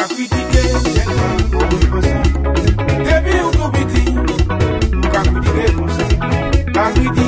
pas critiquer, c'est pas comme ça. Depuis ou tout petit, pas critiquer comme ça. Pas critiquer.